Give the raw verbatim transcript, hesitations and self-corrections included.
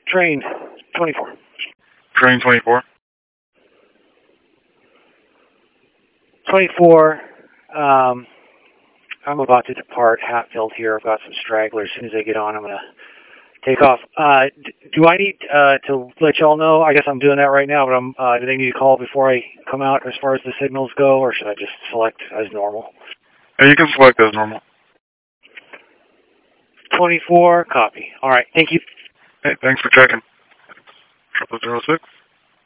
Train twenty-four. Train twenty-four. twenty-four, um, I'm about to depart Hatfield here. I've got some stragglers. As soon as I get on, I'm going to take off. Uh, d do I need uh, to let y'all know? I guess I'm doing that right now, but I'm, uh, do they need to call before I come out as far as the signals go, or should I just select as normal? Yeah, you can select as normal. twenty-four, copy. All right, thank you. Hey, thanks for checking. Triple zero six.